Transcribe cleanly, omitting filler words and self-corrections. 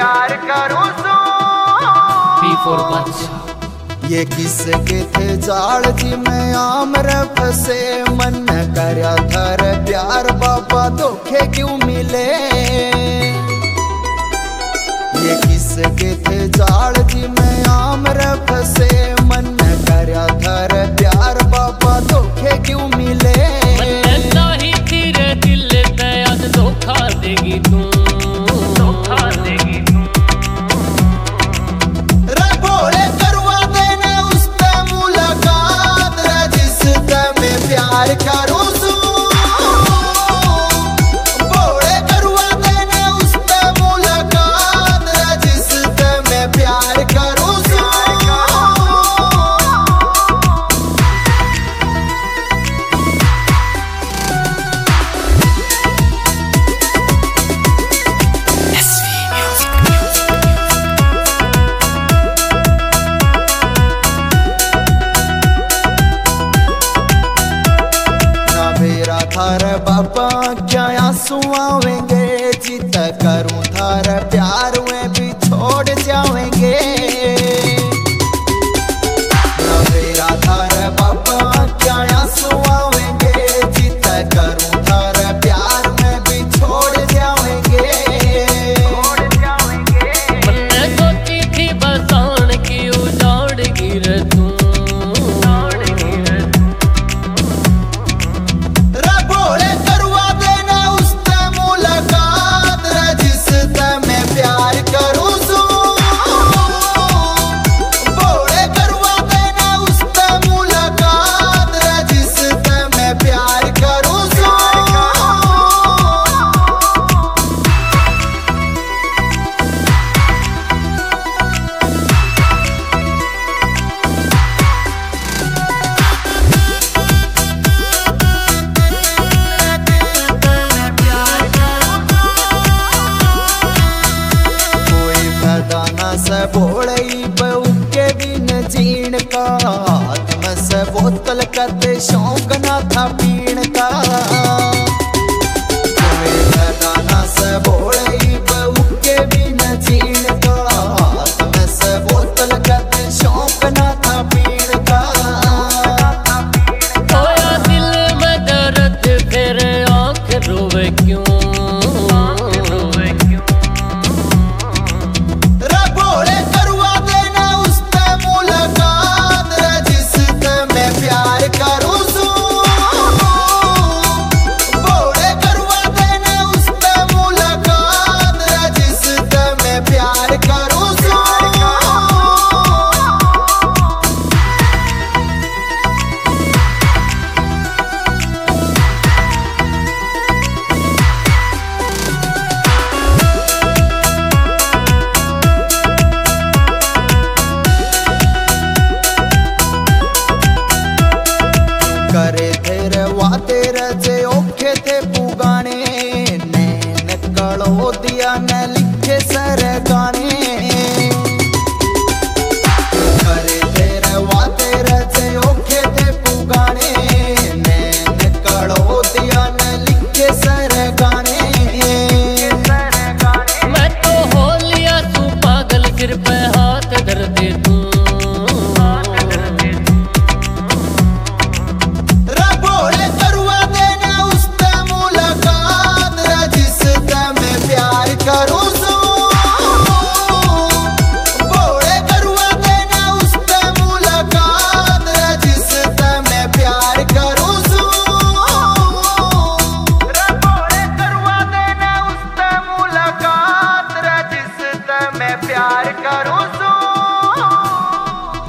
प्यार करूं सो ये किसके थे जाल जी मैं आमर फसे मन करया थर प्यार बाबा धोखे क्यों मिले। ये किसके थे जाल जी मैं आमर फसे मन करया थर प्यार बाबा धोखे क्यों मिले। तेरे दिल पे आज धोखा देगी तू, धोखा देगी तू। रे भोले करवा देने उससे मुलाकात रे जिससे मैं प्यार करूं सू। भोले करवा देने उससे मुलाकात रे जिससे मैं प्यार करूं सू। थार बाबा क्या आंसू आवेंगे जित करूं थार प्यार में भी छोड़ जावेंगे। मेरा थार बाबा क्या आंसू आवेंगे जित करूं थार प्यार में भी छोड़ जावेंगे। मैं सोची थी बसान की उजाड़ गिर तू। से भोड़ई के बिन जीण का हाथ में से बोतल करते शौक ना था पीण का। दाना से भोड़ई के बिन जीण का हाथ में से बोतल करते शौक ना था पीण का। खोया दिल में दर्द फिर आँख रोवे क्यों। करे थे वाते रजे औखे थे पुगाने नैन कलो दिया न लिखे सर गाने।